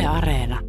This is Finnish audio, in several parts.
Areena.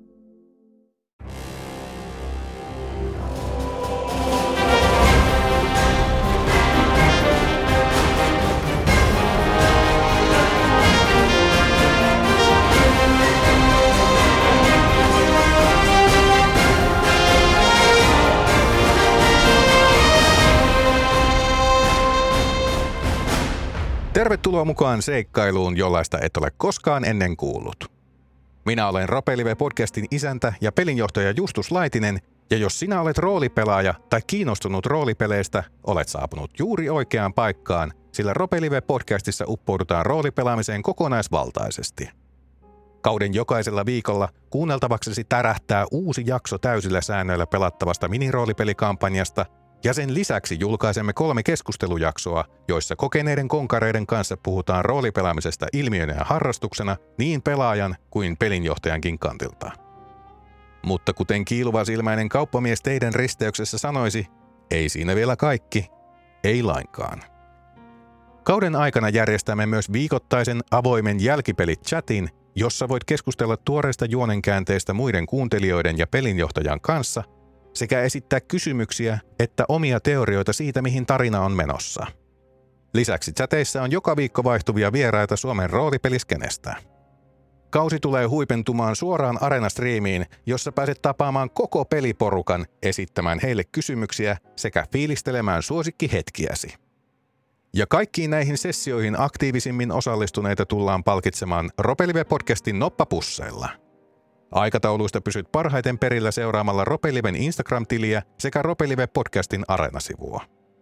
Tervetuloa mukaan seikkailuun, jollaista et ole koskaan ennen kuullut. Minä olen Ropelive-podcastin isäntä ja pelinjohtaja Justus Laitinen, ja jos sinä olet roolipelaaja tai kiinnostunut roolipeleistä, olet saapunut juuri oikeaan paikkaan, sillä Ropelive-podcastissa uppoudutaan roolipelaamiseen kokonaisvaltaisesti. Kauden jokaisella viikolla kuunneltavaksesi tärähtää uusi jakso täysillä säännöillä pelattavasta miniroolipelikampanjasta, ja sen lisäksi julkaisemme 3 keskustelujaksoa, joissa kokeneiden konkareiden kanssa puhutaan roolipelaamisesta ilmiönä ja harrastuksena niin pelaajan kuin pelinjohtajankin kantilta. Mutta kuten kiiluva silmäinen kauppamies teidän risteyksessä sanoisi, ei siinä vielä kaikki, ei lainkaan. Kauden aikana järjestämme myös viikoittaisen avoimen jälkipelit-chatin, jossa voit keskustella tuoreista juonenkäänteistä muiden kuuntelijoiden ja pelinjohtajan kanssa, sekä esittää kysymyksiä että omia teorioita siitä, mihin tarina on menossa. Lisäksi chateissa on joka viikko vaihtuvia vieraita Suomen roolipeliskenestä. Kausi tulee huipentumaan suoraan Areena-striimiin, jossa pääset tapaamaan koko peliporukan, esittämään heille kysymyksiä sekä fiilistelemään suosikkihetkiäsi. Ja kaikkiin näihin sessioihin aktiivisimmin osallistuneita tullaan palkitsemaan Ropelive-podcastin noppapusseilla. Aikatauluista pysyt parhaiten perillä seuraamalla Ropeliven Instagram-tiliä sekä Ropelive-podcastin Areena-sivua.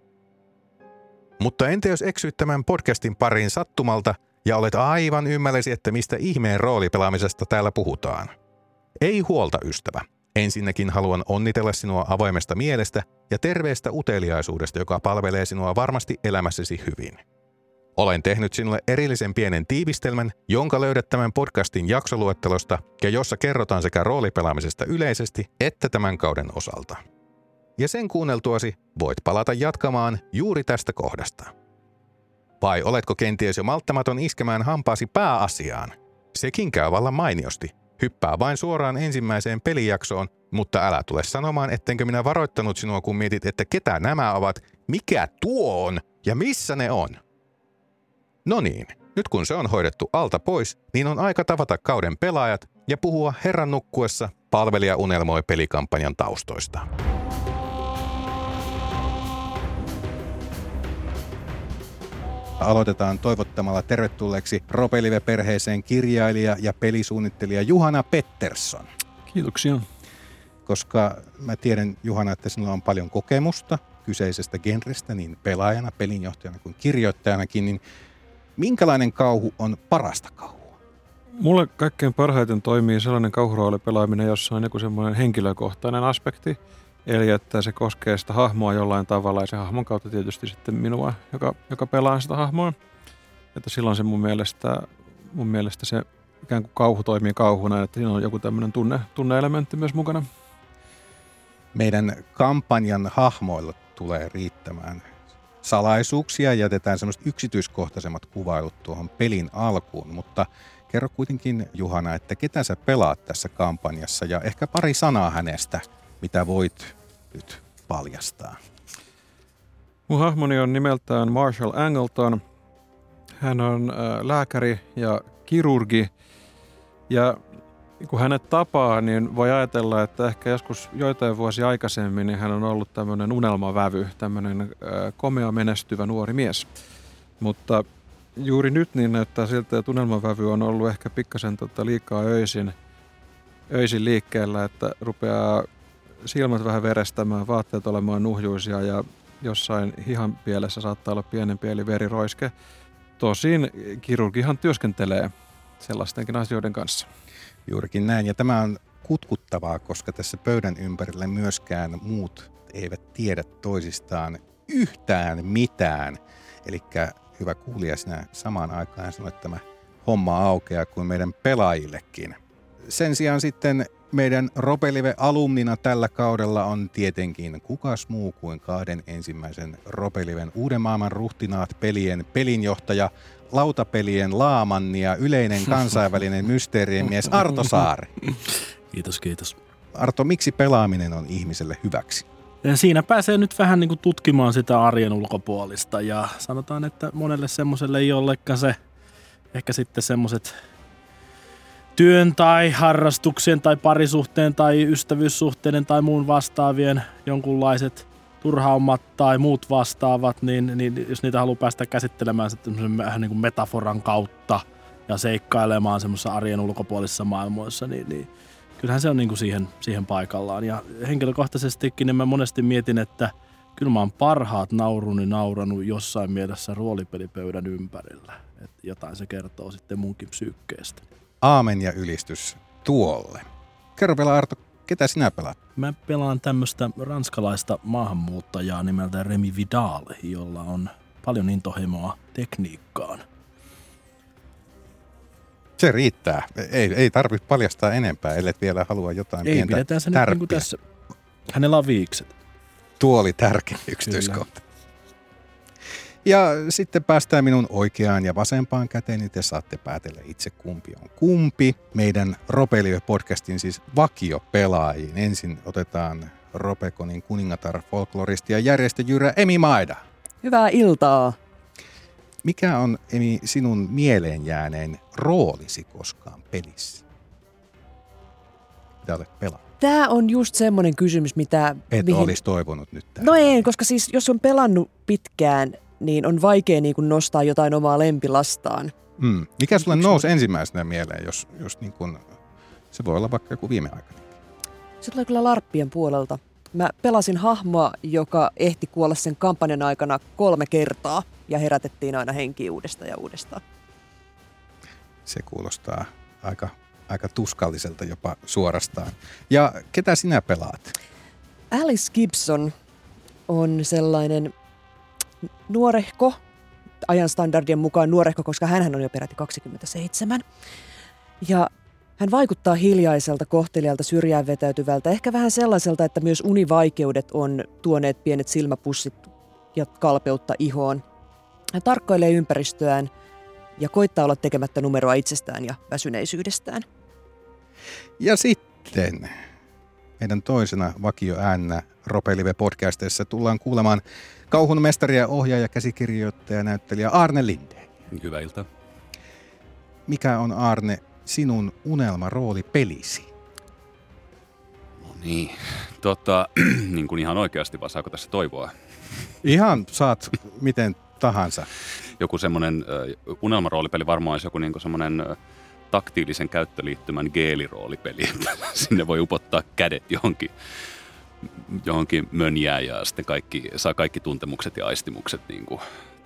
Mutta entä jos eksyt tämän podcastin pariin sattumalta ja olet aivan ymmällesi, että mistä ihmeen roolipelaamisesta täällä puhutaan? Ei huolta, ystävä. Ensinnäkin haluan onnitella sinua avoimesta mielestä ja terveestä uteliaisuudesta, joka palvelee sinua varmasti elämässäsi hyvin. Olen tehnyt sinulle erillisen pienen tiivistelmän, jonka löydät tämän podcastin jaksoluettelosta ja jossa kerrotaan sekä roolipelaamisesta yleisesti että tämän kauden osalta. Ja sen kuunneltuasi voit palata jatkamaan juuri tästä kohdasta. Vai oletko kenties jo malttamaton iskemään hampaasi pääasiaan? Sekin käy vallan mainiosti. Hyppää vain suoraan ensimmäiseen pelijaksoon, mutta älä tule sanomaan, ettenkö minä varoittanut sinua, kun mietit, että ketä nämä ovat, mikä tuo on ja missä ne on. No niin, nyt kun se on hoidettu alta pois, niin on aika tavata kauden pelaajat ja puhua herran nukkuessa Palvelija unelmoi -pelikampanjan taustoista. Aloitetaan toivottamalla tervetulleeksi Ropelive-perheeseen kirjailija ja pelisuunnittelija Juhana Pettersson. Kiitoksia. Koska mä tiedän, Juhana, että sinulla on paljon kokemusta kyseisestä genrestä niin pelaajana, pelinjohtajana kuin kirjoittajanakin, niin minkälainen kauhu on parasta kauhua? Mulle kaikkein parhaiten toimii sellainen kauhuroolipelaaminen, jossa on joku semmoinen henkilökohtainen aspekti. Eli että se koskee sitä hahmoa jollain tavalla ja se hahmon kautta tietysti sitten minua, joka pelaa sitä hahmoa. Että silloin se mun mielestä se ikään kuin kauhu toimii kauhuna, että siinä on joku tämmöinen tunneelementti myös mukana. Meidän kampanjan hahmoilla tulee riittämään salaisuuksia, jätetään semmoiset yksityiskohtaisemmat kuvailut tuohon pelin alkuun, mutta kerro kuitenkin, Juhana, että ketä sä pelaat tässä kampanjassa ja ehkä pari sanaa hänestä, mitä voit nyt paljastaa. Mun hahmoni on nimeltään Marshall Angleton. Hän on lääkäri ja kirurgi ja kun hänet tapaa, niin voi ajatella, että ehkä joskus joitain vuosia aikaisemmin niin hän on ollut tämmöinen unelmavävy, tämmöinen komea menestyvä nuori mies. Mutta juuri nyt niin näyttää siltä, että unelmavävy on ollut ehkä pikkasen liikaa öisin liikkeellä, että rupeaa silmät vähän verestämään, vaatteet olemaan nuhjuisia ja jossain hihan pielessä saattaa olla pienempi eli veriroiske. Tosin kirurgihan työskentelee sellaistenkin asioiden kanssa. Juurikin näin, ja tämä on kutkuttavaa, koska tässä pöydän ympärillä myöskään muut eivät tiedä toisistaan yhtään mitään. Elikkä hyvä kuulija, sinä samaan aikaan sanoit, että tämä homma aukeaa kuin meidän pelaajillekin. Sen sijaan sitten meidän Ropelive-alumnina tällä kaudella on tietenkin kukas muu kuin 2 ensimmäisen Ropeliven uuden maailman ruhtinaat pelien pelinjohtaja, lautapelien laamanni ja yleinen kansainvälinen mysteerimies Arto Saari. Kiitos. Arto, miksi pelaaminen on ihmiselle hyväksi? Ja siinä pääsee nyt vähän niin kuin tutkimaan sitä arjen ulkopuolista ja sanotaan, että monelle semmoiselle ei olekaan se ehkä sitten semmoiset työn tai harrastuksien tai parisuhteen tai ystävyyssuhteiden tai muun vastaavien jonkunlaiset turhaumat tai muut vastaavat, niin jos niitä haluaa päästä käsittelemään sitten vähän niin kuin metaforan kautta ja seikkailemaan semmoisessa arjen ulkopuolisissa maailmoissa, niin kyllähän se on niin kuin siihen paikallaan. Ja henkilökohtaisestikin niin mä monesti mietin, että kyllä mä oon parhaat nauruni nauranut jossain mielessä roolipelipöydän ympärillä. Että jotain se kertoo sitten munkin psyykkeestä. Aamen ja ylistys tuolle. Kerro vielä Arto, ketä sinä pelaat? Mä pelaan tämmöistä ranskalaista maahanmuuttajaa nimeltä Remi Vidal, jolla on paljon intohimoa tekniikkaan. Se riittää. Ei tarvitse paljastaa enempää, ellet vielä halua jotain ei, pientä pidetään se nyt tärppiä. niin kuin tässä. Hänellä on viikset. Tuo oli tärkeä yksityiskohta. Ja sitten päästään minun oikeaan ja vasempaan käteen, niin te saatte päätellä itse kumpi on kumpi. Meidän Ropelive-podcastin siis vakiopelaajiin. Ensin otetaan Ropeconin kuningatar, folkloristi ja järjestäjyrä Emi Maida. Hyvää iltaa. Mikä on, Emi, sinun mieleen jääneen roolisi koskaan pelissä? Mitä olet pelannut? Tämä on just semmoinen kysymys, mitä... Olisi toivonut nyt tähän. No ei, koska siis jos on pelannut pitkään, niin on vaikea niin kuin nostaa jotain omaa lempilastaan. Mikä sulle nousi ensimmäisenä mieleen, jos niin kuin, se voi olla vaikka joku viime aikana? Se tulee kyllä larppien puolelta. Mä pelasin hahmoa, joka ehti kuolla sen kampanjan aikana 3 kertaa ja herätettiin aina henkiä uudestaan ja uudestaan. Se kuulostaa aika tuskalliselta jopa suorastaan. Ja ketä sinä pelaat? Alice Gibson on sellainen nuorehko, ajan standardien mukaan nuorehko, koska hänhän on jo peräti 27. Ja hän vaikuttaa hiljaiselta, kohtelijalta, syrjään vetäytyvältä, ehkä vähän sellaiselta, että myös univaikeudet on tuoneet pienet silmäpussit ja kalpeutta ihoon. Hän tarkkailee ympäristöään ja koittaa olla tekemättä numeroa itsestään ja väsyneisyydestään. Ja sitten meidän toisena vakioäänä Ropelive-podcasteissa tullaan kuulemaan kauhun mestari ja ohjaaja, käsikirjoittaja ja näyttelijä Arne Lindén. Hyvää iltaa. Mikä on, Arne, sinun unelmarooli pelisi? No niin, niin kuin ihan oikeasti, vaan saako tässä toivoa? Ihan saat miten tahansa. Joku semmoinen unelmaroolipeli varmaan olisi joku niin kuin semmoinen taktiilisen käyttöliittymän geeliroolipeli. Sinne voi upottaa kädet johonkin mönjään ja sitten saa kaikki tuntemukset ja aistimukset niin kuin,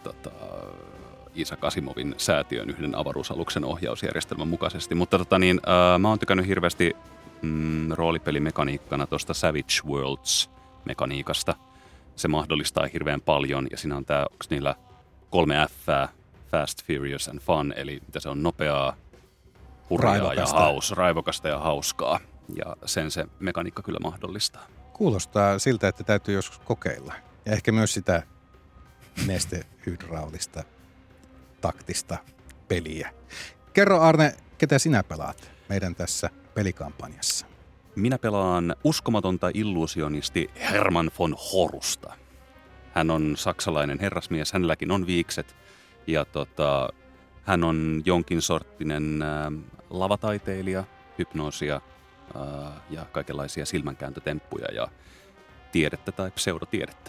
Isaac Asimovin säätiön yhden avaruusaluksen ohjausjärjestelmän mukaisesti. Mutta mä oon tykännyt hirveästi roolipelimekaniikkana tuosta Savage Worlds-mekaniikasta. Se mahdollistaa hirveän paljon ja siinä on onko niillä 3 F:ää, Fast, Furious and Fun, eli mitä se on nopeaa, hurjaa ja raivokasta ja hauskaa. Ja sen se mekaniikka kyllä mahdollistaa. Kuulostaa siltä, että täytyy joskus kokeilla. Ja ehkä myös sitä nestehydraulista taktista peliä. Kerro, Arne, ketä sinä pelaat meidän tässä pelikampanjassa? Minä pelaan uskomatonta illuusionisti Hermann von Horusta. Hän on saksalainen herrasmies, hänelläkin on viikset ja hän on jonkin sorttinen lavataiteilija, hypnoosia ja kaikenlaisia silmänkääntötemppuja ja tiedettä tai pseudotiedettä.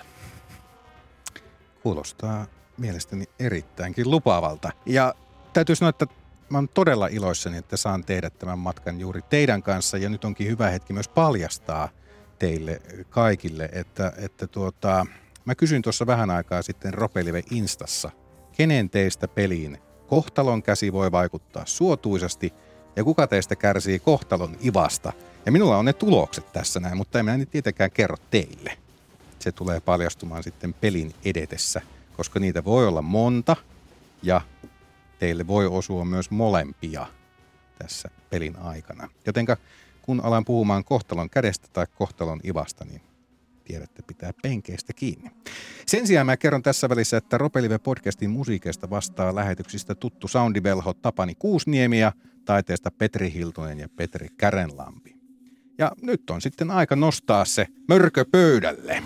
Kuulostaa mielestäni erittäinkin lupaavalta. Ja täytyy sanoa, että mä oon todella iloissani, että saan tehdä tämän matkan juuri teidän kanssa. Ja nyt onkin hyvä hetki myös paljastaa teille kaikille, että mä kysyin tuossa vähän aikaa sitten Ropelive Instassa, kenen teistä peliin kohtalon käsi voi vaikuttaa suotuisasti ja kuka teistä kärsii kohtalon ivasta. Ja minulla on ne tulokset tässä näin, mutta en minä nyt tietenkään kerro teille. Se tulee paljastumaan sitten pelin edetessä, koska niitä voi olla monta ja teille voi osua myös molempia tässä pelin aikana. Jotenka kun alan puhumaan kohtalon kädestä tai kohtalon ivasta, niin tiedätte pitää penkeistä kiinni. Sen sijaan mä kerron tässä välissä, että Ropelive-podcastin musiikeista vastaa lähetyksistä tuttu soundivelho Tapani Kuusniemi ja taiteesta Petri Hiltunen ja Petri Kärenlampi. Ja nyt on sitten aika nostaa se mörkö pöydälle.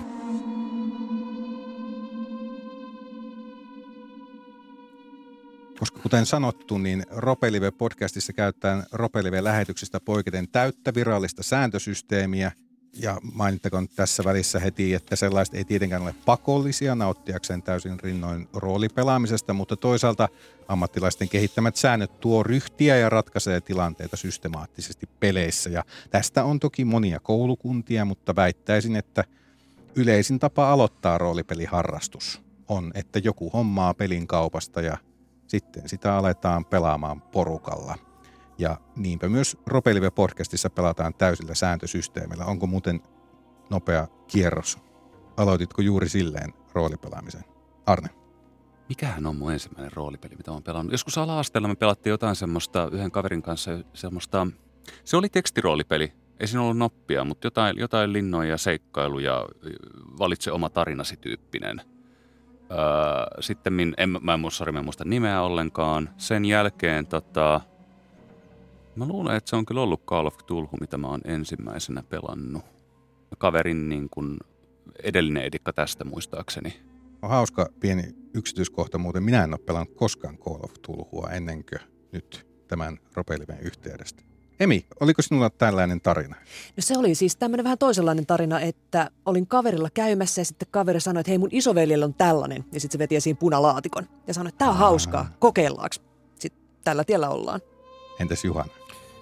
Koska kuten sanottu, niin Ropelive-podcastissa käytetään Ropelive-lähetyksistä poiketen täyttä virallista sääntösysteemiä. Ja mainittakoon tässä välissä heti, että sellaiset ei tietenkään ole pakollisia nauttiakseen täysin rinnoin roolipelaamisesta, mutta toisaalta ammattilaisten kehittämät säännöt tuo ryhtiä ja ratkaisee tilanteita systemaattisesti peleissä. Ja tästä on toki monia koulukuntia, mutta väittäisin, että yleisin tapa aloittaa roolipeliharrastus on, että joku hommaa pelin kaupasta ja sitten sitä aletaan pelaamaan porukalla. Ja niinpä myös Ropelive-podcastissa pelataan täysillä sääntösysteemillä. Onko muuten nopea kierros? Aloititko juuri silleen roolipelaamisen? Arne? Mikähän on mun ensimmäinen roolipeli, mitä olen pelannut? Joskus ala-asteella me pelattiin jotain semmoista yhden kaverin kanssa semmoista. Se oli tekstiroolipeli. Ei siinä ollut noppia, mutta jotain linnoja ja seikkailuja, valitse oma tarinasi -tyyppinen. Sitten mä en muista nimeä ollenkaan. Sen jälkeen mä luulen, että se on kyllä ollut Call of Cthulhu, mitä mä oon ensimmäisenä pelannut. Kaverin niin kuin edellinen edikka tästä muistaakseni. On hauska pieni yksityiskohta muuten. Minä en ole pelannut koskaan Call of Cthulhua ennen kuin nyt tämän Ropeliven yhteydestä. Emi, oliko sinulla tällainen tarina? No se oli siis tämmöinen vähän toisenlainen tarina, että olin kaverilla käymässä ja sitten kaveri sanoi, että hei mun isoveljellä on tällainen. Ja sitten se veti esiin punalaatikon ja sanoi, että tää on hauskaa, kokeillaanko? Sitten tällä tiellä ollaan. Entäs Juhana?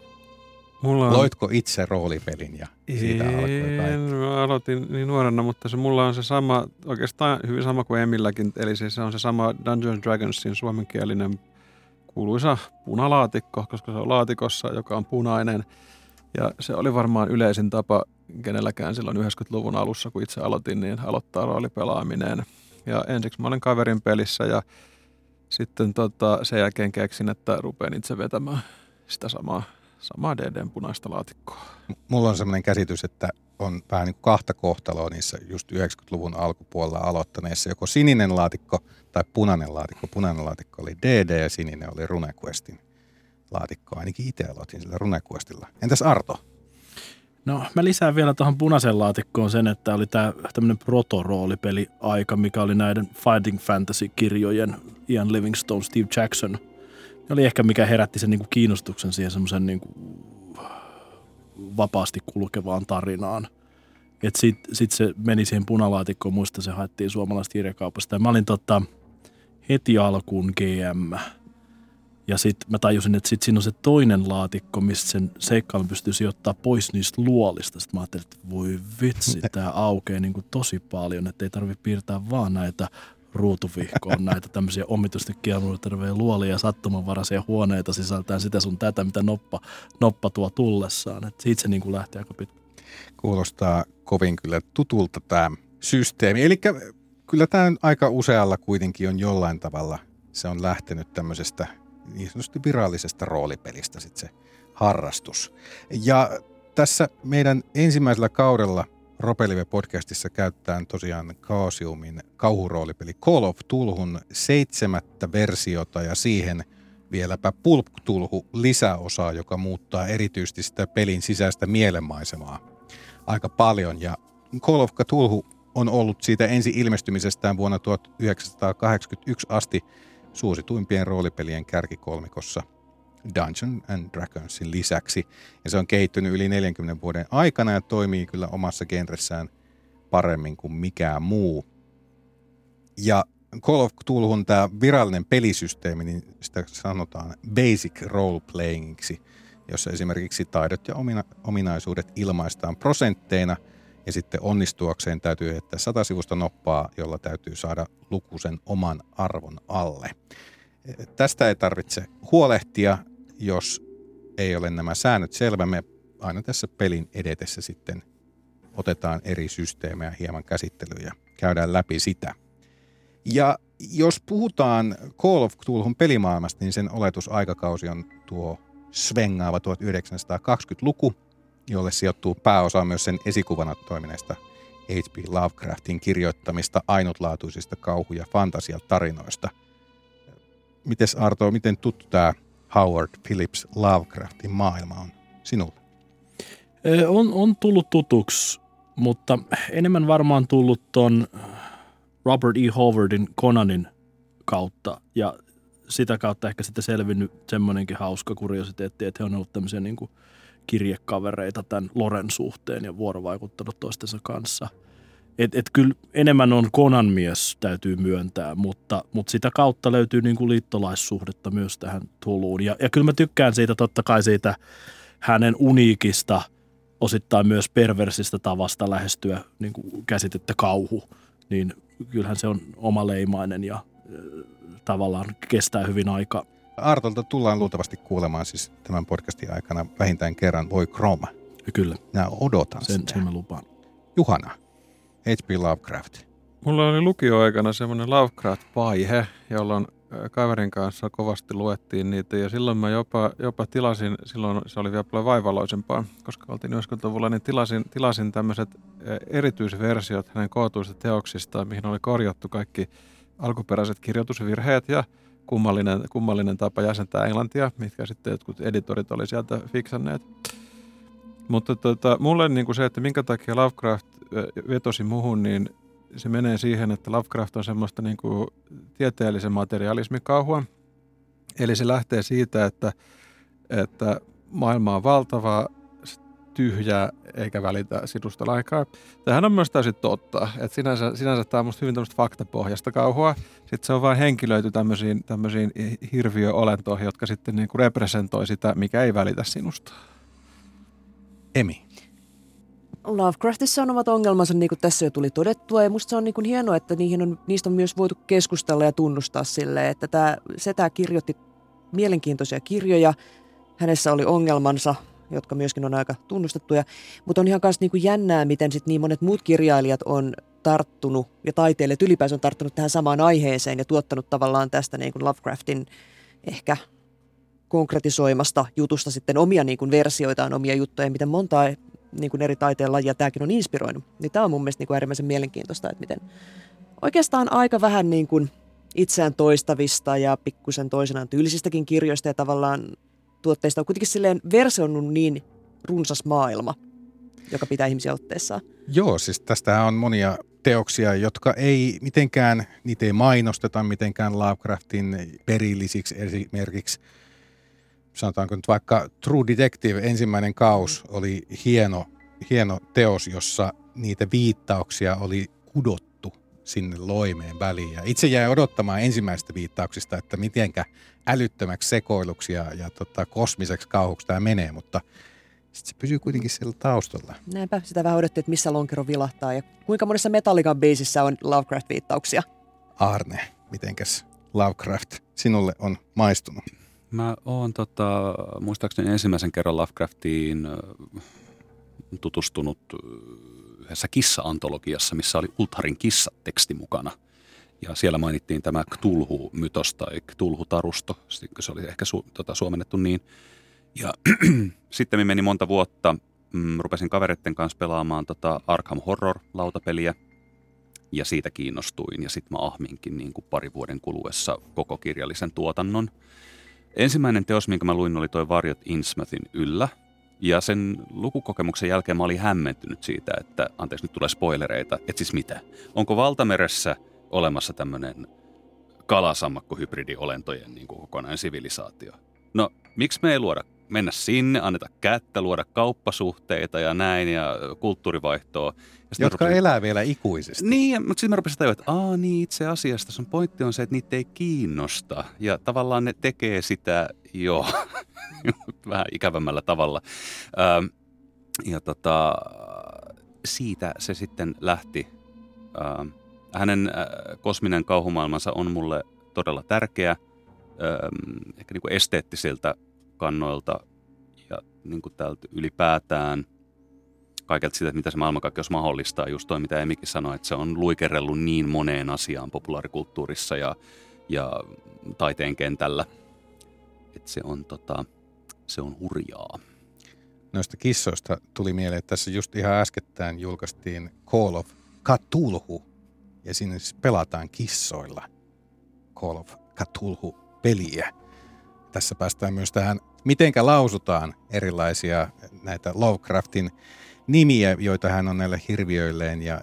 Loitko itse roolipelin ja siitä alkoi kaikki? Mä aloitin niin nuorena, mutta mulla on se sama, oikeastaan hyvin sama kuin Emilläkin. Eli se on se sama Dungeons & Dragonsin suomenkielinen kuuluisa punalaatikko, koska se on laatikossa, joka on punainen. Ja se oli varmaan yleisin tapa kenelläkään silloin 90-luvun alussa, kun itse aloitin, niin aloittaa roolipelaaminen. Ja ensiksi mä olin kaverin pelissä ja sitten sen jälkeen keksin, että rupean itse vetämään sitä samaa DD:n punaista laatikkoa. Mulla on sellainen käsitys, että on vähän niin kuin kahta kohtaloa niissä just 90-luvun alkupuolella aloittaneissa. Joko sininen laatikko tai punainen laatikko. Punainen laatikko oli DD ja sininen oli RuneQuestin laatikko. Ainakin itse aloitin sillä RuneQuestilla. Entäs Arto? No mä lisään vielä tuohon punaisen laatikkoon sen, että oli tämmöinen protoroolipeli-aika, mikä oli näiden Fighting Fantasy-kirjojen Ian Livingstone, Steve Jackson. Ne oli ehkä mikä herätti sen niinku kiinnostuksen siihen semmoisen niinku vapaasti kulkevaan tarinaan. Et sit se meni siihen punalaatikkoon, muista se haettiin suomalaisesta kirjakaupasta. Ja mä olin heti alkuun GM. Ja sitten mä tajusin, että sit siinä on se toinen laatikko, mistä sen seikkailun pystyy sijoittaa pois niistä luolista. Sitten mä ajattelin, että voi vitsi, tää aukeaa niin kuin tosi paljon, että ei tarvitse piirtää vaan näitä ruutuvihkoon, näitä tämmöisiä omituisesti kiemutervejä luolia ja sattumanvaraisia huoneita sisältään sitä sun tätä, mitä noppa tuo tullessaan. Et siitä se niin kuin lähti aika pitkä. Kuulostaa kovin kyllä tutulta tämä systeemi. Eli kyllä tämä aika usealla kuitenkin on jollain tavalla, se on lähtenyt tämmöisestä niin sanotusti virallisesta roolipelistä sitten se harrastus. Ja tässä meidän ensimmäisellä kaudella Ropelive-podcastissa käytetään tosiaan Chaosiumin kauhuroolipeli Call of Cthulhun 7. versiota ja siihen vieläpä Pulp Cthulhu lisäosaa, joka muuttaa erityisesti sitä pelin sisäistä mielenmaisemaa aika paljon. Ja Call of Cthulhu on ollut siitä ensi ilmestymisestään vuonna 1981 asti suosituimpien roolipelien kärkikolmikossa Dungeons & Dragonsin lisäksi. Ja se on kehittynyt yli 40 vuoden aikana ja toimii kyllä omassa genressään paremmin kuin mikään muu. Ja Call of Cthulhun tämä virallinen pelisysteemi, niin sitä sanotaan basic role-playingiksi, jossa esimerkiksi taidot ja ominaisuudet ilmaistaan prosentteina ja sitten onnistuakseen täytyy heittää 100 sivusta noppaa, jolla täytyy saada luku sen oman arvon alle. Tästä ei tarvitse huolehtia, jos ei ole nämä säännöt selvä. Me aina tässä pelin edetessä sitten otetaan eri systeemejä hieman käsittelyyn ja käydään läpi sitä. Ja jos puhutaan Call of Cthulhun pelimaailmasta, niin sen oletusaikakausi on tuo svengaava 1920-luku. jolle sijoittuu pääosa myös sen esikuvana toimineista H.P. Lovecraftin kirjoittamista ainutlaatuisista kauhu- ja fantasiatarinoista. Mites Arto, miten tuttu tämä Howard Phillips Lovecraftin maailma on sinulle? On tullut tutuksi, mutta enemmän varmaan tullut ton Robert E. Howardin Conanin kautta ja sitä kautta ehkä sitten selvinnyt semmoinenkin hauska kuriositeetti, että he on ollut tämmöisiä niin kuin kirjekavereita tämän Loren suhteen ja vuorovaikuttanut toistensa kanssa. Et kyllä enemmän on Conan mies, täytyy myöntää, mutta sitä kautta löytyy niin kuin liittolaissuhdetta myös tähän Tuluun. Ja kyllä mä tykkään siitä totta kai siitä hänen uniikista, osittain myös perversistä tavasta lähestyä niin kuin käsitettä kauhu. Niin kyllähän se on omaleimainen ja tavallaan kestää hyvin aikaa. Artolta tullaan luultavasti kuulemaan siis tämän podcastin aikana vähintään kerran Voi Chroma. Kyllä. Minä odotan sitä. Sen mä lupaan. Juhana, H.P. Lovecraft. Mulla oli lukioaikana semmoinen Lovecraft-vaihe, jolloin kaverin kanssa kovasti luettiin niitä ja silloin mä jopa tilasin, silloin se oli vielä paljon vaivaloisempaa, koska oltiin 90-luvulla, niin tilasin tämmöiset erityisversiot hänen kootuista teoksistaan, mihin oli korjattu kaikki alkuperäiset kirjoitusvirheet ja kummallinen tapa jäsentää englantia, mitkä sitten jotkut editorit oli sieltä fiksanneet. Mutta mulle niin kuin se, että minkä takia Lovecraft vetosi muhun, niin se menee siihen, että Lovecraft on semmoista niin kuin tieteellisen materialismikauhua. Eli se lähtee siitä, että maailma on valtava, tyhjä eikä välitä sinusta lainkaan. Tämähän on myös täysin totta. Että sinänsä tämä on musta hyvin tämmöistä faktapohjasta kauhua. Sitten se on vain henkilöity tämmöisiin hirviöolentoihin, jotka sitten niin kuin representoi sitä, mikä ei välitä sinusta. Emi. Lovecraftissa on omat ongelmansa, niin kuin tässä jo tuli todettua, ja musta se on niin kuin hienoa, että niistä on myös voitu keskustella ja tunnustaa silleen, että tämä kirjoitti mielenkiintoisia kirjoja, hänessä oli ongelmansa, jotka myöskin on aika tunnustettuja, mutta on ihan myös niin kuin jännää, miten sit niin monet muut kirjailijat on tarttunut, ja taiteilijat ylipäänsä on tarttunut tähän samaan aiheeseen ja tuottanut tavallaan tästä niin kuin Lovecraftin ehkä konkretisoimasta jutusta sitten omia niin kuin versioitaan, omia juttuja, miten montaa niin kuin eri taiteen lajia tämäkin on inspiroinut. Niin tämä on mun mielestä niin kuin äärimmäisen mielenkiintoista, että miten oikeastaan aika vähän niin kuin itseään toistavista ja pikkusen toisenaan tyylisistäkin kirjoista ja tavallaan tuotteista on kuitenkin silleen versioinut niin runsas maailma, joka pitää ihmisiä otteessaan. Joo, siis tästä on monia teoksia, jotka ei mitenkään, niitä ei mainosteta mitenkään Lovecraftin perillisiksi esimerkiksi. Sanotaanko nyt vaikka True Detective ensimmäinen kaus oli hieno teos, jossa niitä viittauksia oli kudottu sinne loimeen väliin. Ja itse jäin odottamaan ensimmäistä viittauksista, että mitenkä älyttömäksi sekoiluksi ja kosmiseksi kauhuksi tämä menee, mutta sitten se pysyy kuitenkin siellä taustalla. Näinpä, sitä vähän odottiin, että missä lonkero vilahtaa ja kuinka monessa Metallican biisissä on Lovecraft-viittauksia. Arne, mitenkäs Lovecraft sinulle on maistunut? Mä oon muistaakseni ensimmäisen kerran Lovecraftiin tutustunut yhdessä kissa-antologiassa, missä oli Ultharin kissa-teksti mukana. Ja siellä mainittiin tämä Cthulhu-mytos tai Cthulhu-tarusto, se oli ehkä suomennettu niin. Ja sitten meni monta vuotta, rupesin kavereiden kanssa pelaamaan Arkham Horror-lautapeliä. Ja siitä kiinnostuin ja sitten mä ahminkin niin kuin parin vuoden kuluessa koko kirjallisen tuotannon. Ensimmäinen teos, minkä mä luin, oli toi Varjot Innsmouthin yllä. Ja sen lukukokemuksen jälkeen mä olin hämmentynyt siitä, että, anteeksi nyt tulee spoilereita, että siis mitä? Onko valtameressä olemassa tämmöinen kalasammakko-hybridiolentojen niin kuin kokonainen sivilisaatio? No, miksi me ei mennä sinne, anneta kättä, luoda kauppasuhteita ja näin ja kulttuurivaihtoa. Ja jotka elää vielä ikuisesti. Niin, mutta sitten mä rupesin tajua, että niin itse asiassa sun pointti on se, että niitä ei kiinnosta. Ja tavallaan ne tekee sitä jo vähän ikävämmällä tavalla. Siitä se sitten lähti. Hänen kosminen kauhumaailmansa on mulle todella tärkeä. Ehkä niin kuin esteettisiltä kannoilta ja niin kuin täältä ylipäätään kaikelta sitä, mitä se maailmankaikkeus mahdollistaa. Just toi, mitä Emikin sanoi, että se on luikerellut niin moneen asiaan populaarikulttuurissa ja taiteen kentällä. Että se on hurjaa. Noista kissoista tuli mieleen, että tässä just ihan äskettäin julkaistiin Call of Cthulhu, ja siinä siis pelataan kissoilla Call of Cthulhu-peliä. Tässä päästään myös tähän, mitenkä lausutaan erilaisia näitä Lovecraftin nimiä, joita hän on näille hirviöilleen ja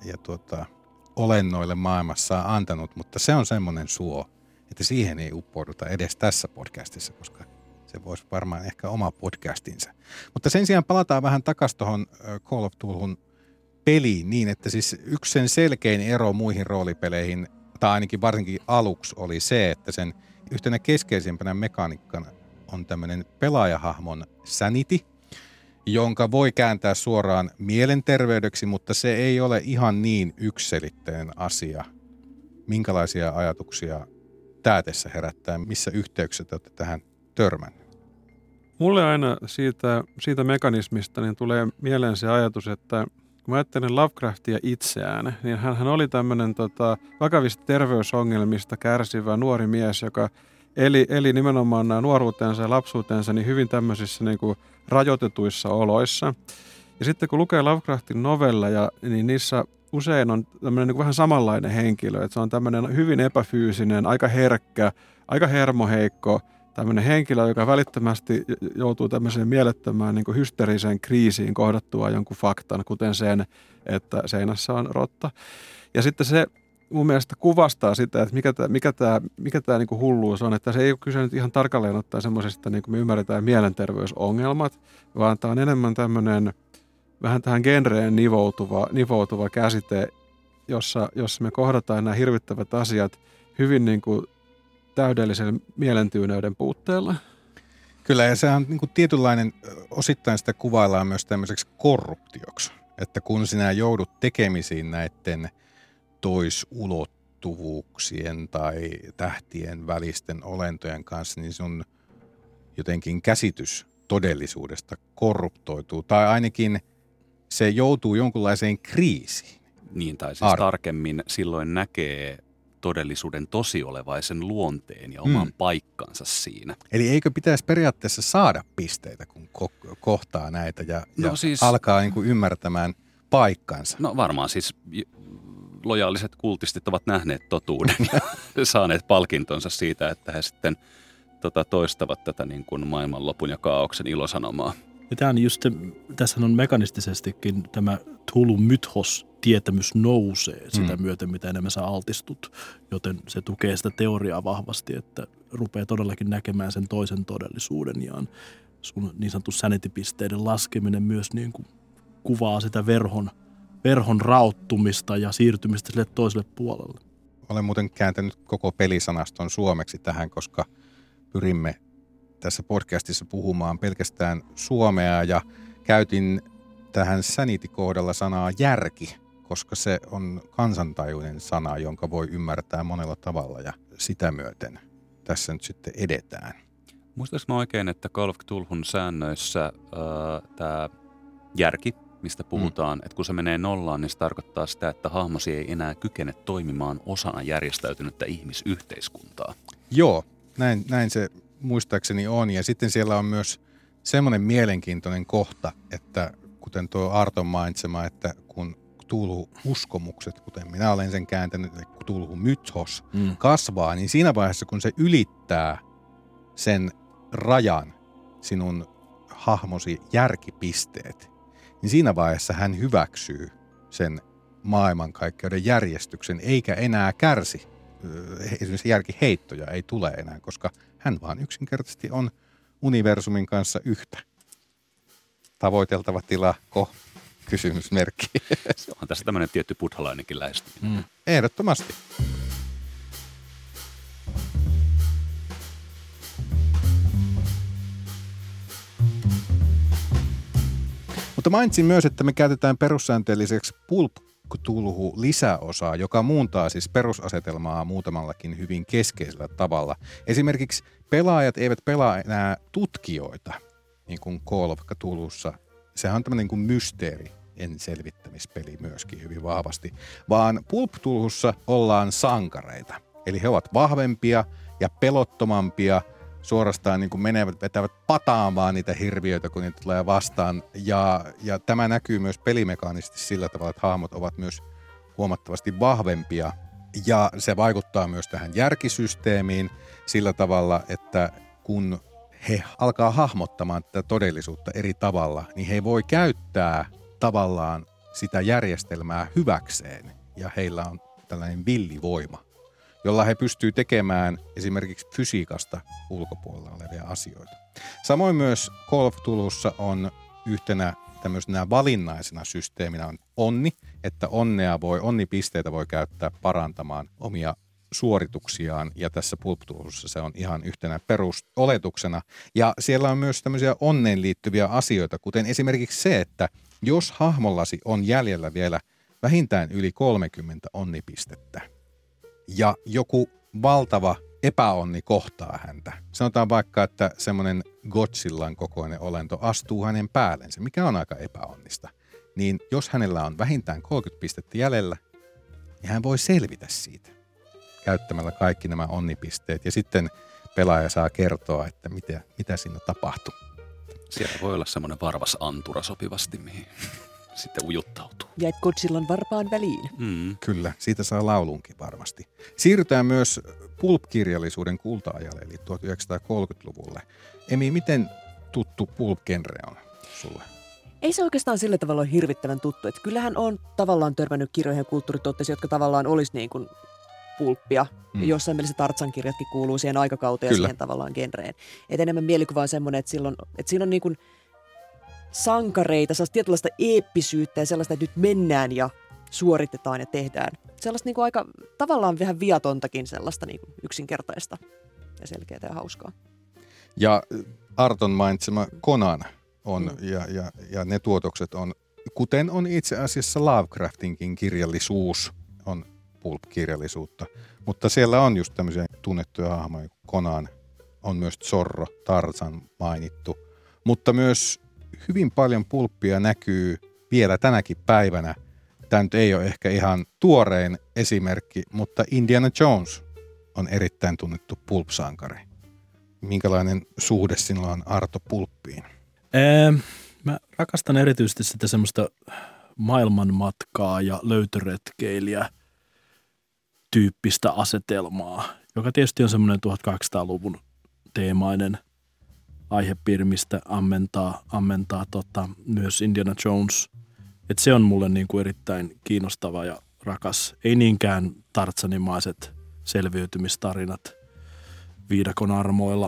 olennoille maailmassa antanut, mutta se on semmoinen suo, että siihen ei uppouduta edes tässä podcastissa, koska se voisi varmaan ehkä oma podcastinsa. Mutta sen sijaan palataan vähän takaisin tuohon Call of Cthulhun peliin niin, että siis yksi sen selkein ero muihin roolipeleihin, tai ainakin varsinkin aluksi, oli se, että sen yhtenä keskeisimpänä mekaniikkana on tämmöinen pelaajahahmon sanity, jonka voi kääntää suoraan mielenterveydeksi, mutta se ei ole ihan niin yksiselitteinen asia. Minkälaisia ajatuksia tämä tässä herättää? Missä yhteyksissä te olette tähän törmänneet? Mulle aina siitä mekanismista niin tulee mieleen se ajatus, että kun mä ajattelen Lovecraftia itseään, niin hän oli tämmöinen vakavista terveysongelmista kärsivä nuori mies, joka eli nimenomaan nuoruutensa ja lapsuutensa niin hyvin tämmöisissä niin kuin rajoitetuissa oloissa. Ja sitten kun lukee Lovecraftin novelleja, niin niissä usein on tämmöinen niin kuin vähän samanlainen henkilö. Että se on tämmöinen hyvin epäfyysinen, aika herkkä, aika hermoheikko, tämmöinen henkilö, joka välittömästi joutuu tämmöiseen mielettömään niin kuin hysteeriseen kriisiin kohdattua jonkun faktan, kuten sen, että seinässä on rotta. Ja sitten se mun mielestä kuvastaa sitä, että mikä tämä niin kuin hulluus on, että se ei ole kyse nyt ihan tarkalleen ottaa semmoisesta, niin kuin me ymmärretään mielenterveysongelmat, vaan tämä on enemmän tämmöinen vähän tähän genreen nivoutuva käsite, jossa me kohdataan nämä hirvittävät asiat hyvin niin kuin täydellisen mielentyyneyden puutteella. Kyllä, ja se on niin kuin tietynlainen, osittain sitä kuvaillaan myös tämmöiseksi korruptioksi, että kun sinä joudut tekemisiin näiden toisulottuvuuksien tai tähtien välisten olentojen kanssa, niin sun jotenkin käsitys todellisuudesta korruptoituu, tai ainakin se joutuu jonkunlaiseen kriisiin. Niin, tai siis tarkemmin silloin näkee todellisuuden tosiolevaisen luonteen ja oman paikkansa siinä. Eli eikö pitäisi periaatteessa saada pisteitä, kun kohtaa näitä ja siis alkaa niin kuin ymmärtämään paikkansa? No varmaan siis lojaaliset kultistit ovat nähneet totuuden ja saaneet palkintonsa siitä, että he sitten toistavat tätä niin kuin maailmanlopun ja kaaoksen ilosanomaa. Ja tämä on just se, tässä on mekanistisestikin tämä Cthulhu mythos tietämys nousee sitä myöten, mitä enemmän sä altistut, joten se tukee sitä teoriaa vahvasti, että rupeaa todellakin näkemään sen toisen todellisuuden ja sun niin sanottu sanity-pisteiden laskeminen myös niin kuin kuvaa sitä verhon rauttumista ja siirtymistä sille toiselle puolelle. Olen muuten kääntänyt koko pelisanaston suomeksi tähän, koska pyrimme tässä podcastissa puhumaan pelkästään suomea ja käytin tähän sanity-kohdalla sanaa järki, koska se on kansantajuinen sana, jonka voi ymmärtää monella tavalla ja sitä myöten tässä nyt sitten edetään. Muistaaks mä oikein, että Call of Cthulhun säännöissä tämä järki, mistä puhutaan, että kun se menee nollaan, niin se tarkoittaa sitä, että hahmosi ei enää kykene toimimaan osana järjestäytynyttä ihmisyhteiskuntaa. Joo, näin se muistaakseni on. Ja sitten siellä on myös semmoinen mielenkiintoinen kohta, että kuten tuo Arton mainitsema, että kun Cthulhu-uskomukset, kuten minä olen sen kääntänyt, Cthulhu-mythos kasvaa, niin siinä vaiheessa, kun se ylittää sen rajan, sinun hahmosi järkipisteet, niin siinä vaiheessa hän hyväksyy sen maailmankaikkeuden järjestyksen, eikä enää kärsi. Esimerkiksi järkiheittoja ei tule enää, koska hän vaan yksinkertaisesti on universumin kanssa yhtä. Tavoiteltava tilako? Kysymysmerkki. Se on tässä tämmöinen tietty buddhalainenkin lähestyminen. Ehdottomasti. Mutta mainitsin myös, että me käytetään perussääntöjen lisäksi Pulp Cthulhu-lisäosaa, joka muuntaa siis perusasetelmaa muutamallakin hyvin keskeisellä tavalla. Esimerkiksi pelaajat eivät pelaa enää tutkijoita, niin kuin Call of Cthulhussa. Sehän on tämmöinen niin kuin mysteerien selvittämispeli myöskin hyvin vahvasti, vaan Pulp Cthulhussa ollaan sankareita. Eli he ovat vahvempia ja pelottomampia, suorastaan niin kuin vetävät pataamaan niitä hirviöitä, kun niitä tulee vastaan. Ja tämä näkyy myös pelimekaanisesti sillä tavalla, että hahmot ovat myös huomattavasti vahvempia. Ja se vaikuttaa myös tähän järkisysteemiin sillä tavalla, että kun he alkaa hahmottamaan tätä todellisuutta eri tavalla, niin he voi käyttää tavallaan sitä järjestelmää hyväkseen. Ja heillä on tällainen villivoima, jolla he pystyy tekemään esimerkiksi fysiikasta ulkopuolella olevia asioita. Samoin myös Call of Cthulhussa on yhtenä tämmöisenä valinnaisena systeeminä on onni, että onnipisteitä voi käyttää parantamaan omia suorituksiaan, ja tässä Pulp Cthulhussa se on ihan yhtenä perusoletuksena. Ja siellä on myös tämmöisiä onneen liittyviä asioita, kuten esimerkiksi se, että jos hahmollasi on jäljellä vielä vähintään yli 30 onnipistettä, ja joku valtava epäonni kohtaa häntä. Sanotaan vaikka, että semmoinen Godzillan kokoinen olento astuu hänen päällensä, mikä on aika epäonnista. Niin jos hänellä on vähintään 30 pistettä jäljellä, niin hän voi selvitä siitä käyttämällä kaikki nämä onnipisteet. Ja sitten pelaaja saa kertoa, että mitä siinä tapahtuu. Siellä voi olla semmoinen varvas antura sopivasti, mihin sitten ujuttautuu. Jäit Godzillan varpaan väliin. Kyllä, siitä saa laulunkin varmasti. Siirrytään myös pulp-kirjallisuuden kulta-ajalle, eli 1930-luvulle. Emi, miten tuttu pulp-genre on sulle? Ei se oikeastaan sillä tavalla ole hirvittävän tuttu. Että kyllähän on tavallaan törmännyt kirjoihin ja kulttuurituotteisiin, jotka tavallaan olisi niin kuin pulppia. Jossain mielessä Tarzan-kirjatkin kuuluu siihen aikakauteen ja siihen tavallaan genreen. Et enemmän mielikuva on semmoinen, että siinä on niin kuin sankareita, sellaista tietynlaista eeppisyyttä ja sellaista, että nyt mennään ja suoritetaan ja tehdään. Sellaista niin kuin aika tavallaan vähän viatontakin sellaista niin kuin yksinkertaista ja selkeää ja hauskaa. Ja Arton mainitsema Conan on, ja ne tuotokset on, kuten on itse asiassa Lovecraftinkin kirjallisuus, on pulp-kirjallisuutta. Mutta siellä on just tämmöisiä tunnettuja hahmoja, Conan, on myös Zorro, Tarzan mainittu, mutta myös hyvin paljon pulppia näkyy vielä tänäkin päivänä. Tämä nyt ei ole ehkä ihan tuorein esimerkki, mutta Indiana Jones on erittäin tunnettu pulp-sankari. Minkälainen suhde sinulla on, Arto, pulppiin? Mä rakastan erityisesti sitä semmoista maailmanmatkaa ja löytöretkeilijä tyyppistä asetelmaa, joka tietysti on semmoinen 1800-luvun teemainen aihepiiri, mistä ammentaa myös Indiana Jones. Et se on mulle niin kuin erittäin kiinnostava ja rakas. Ei niinkään Tarzanimaiset selviytymistarinat viidakon armoilla.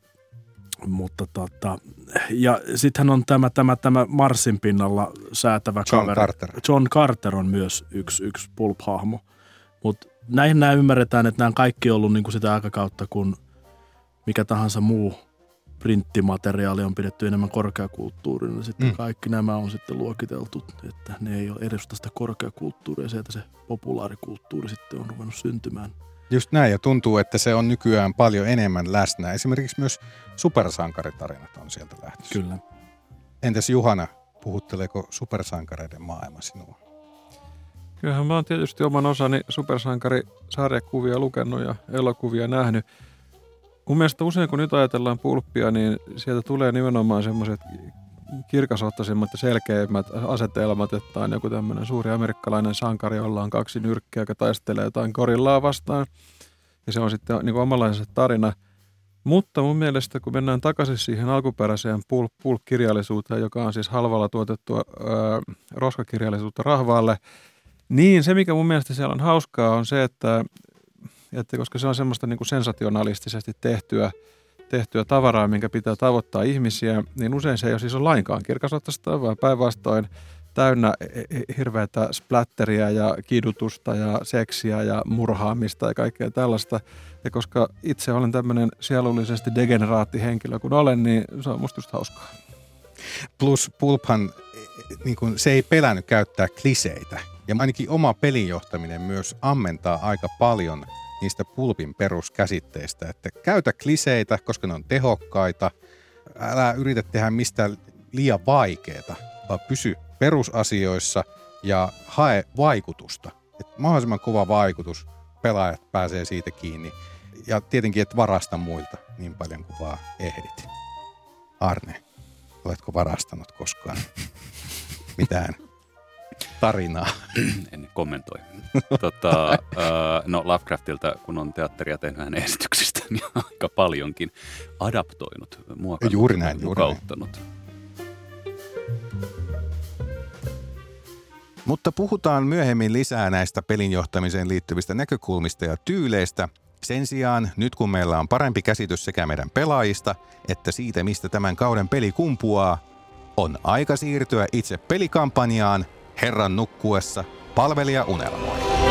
Mutta ja sittenhän on tämä Marsin pinnalla säätävä John Carter on myös yksi pulp-hahmo. Mutta näin ymmärretään, että nämä kaikki on ollut niin kuin sitä aikakautta, kun mikä tahansa muu printtimateriaali on pidetty enemmän korkeakulttuurina. Sitten kaikki nämä on sitten luokiteltu, että ne ei ole edusta sitä korkeakulttuuria. Sieltä se populaarikulttuuri sitten on ruvennut syntymään. Just näin, ja tuntuu, että se on nykyään paljon enemmän läsnä. Esimerkiksi myös supersankaritarinat on sieltä lähtöisin. Kyllä. Entäs Juhana, puhutteleeko supersankareiden maailma sinua? Kyllähän mä oon tietysti oman osani supersankarisarjakuvia lukenut ja elokuvia nähnyt. Mun mielestä usein kun nyt ajatellaan pulppia, niin sieltä tulee nimenomaan semmoiset kirkasottaisimmat ja selkeimmät asetelmat, että on joku tämmöinen suuri amerikkalainen sankari, jolla on 2 nyrkkiä, joka taistelee jotain gorillaa vastaan. Ja se on sitten niin kuin omanlaisensa tarina. Mutta mun mielestä, kun mennään takaisin siihen alkuperäiseen pulp-kirjallisuuteen, joka on siis halvalla tuotettua roskakirjallisuutta rahvaalle, niin se, mikä mun mielestä siellä on hauskaa, on se, että koska se on semmoista niin kuin sensationalistisesti tehtyä tavaraa, minkä pitää tavoittaa ihmisiä, niin usein se ei ole siis lainkaan kirkasotasta, vaan päinvastoin täynnä hirveätä splatteria ja kidutusta ja seksiä ja murhaamista ja kaikkea tällaista. Ja koska itse olen tämmöinen sielullisesti degeneraattihenkilö kun olen, niin se on musta just hauskaa. Plus pulphan, niin kuin, se ei pelännyt käyttää kliseitä. Ja ainakin oma pelinjohtaminen myös ammentaa aika paljon niistä pulpin peruskäsitteistä, että käytä kliseitä, koska ne on tehokkaita. Älä yritä tehdä mistään liian vaikeaa, vaan pysy perusasioissa ja hae vaikutusta. Et mahdollisimman kova vaikutus, pelaajat pääsee siitä kiinni. Ja tietenkin, et varasta muilta niin paljon kuin vaan ehdit. Arne, oletko varastanut koskaan mitään tarinaa? En kommentoi. No Lovecraftilta, kun on teatteria tehnyt hänen esityksistä, niin aika paljonkin adaptoinut, muokannut, juuri näin. mukauttanut. Mutta puhutaan myöhemmin lisää näistä pelin johtamiseen liittyvistä näkökulmista ja tyyleistä. Sen sijaan, nyt kun meillä on parempi käsitys sekä meidän pelaajista, että siitä, mistä tämän kauden peli kumpuaa, on aika siirtyä itse pelikampanjaan Herran nukkuessa palvelija unelmoi.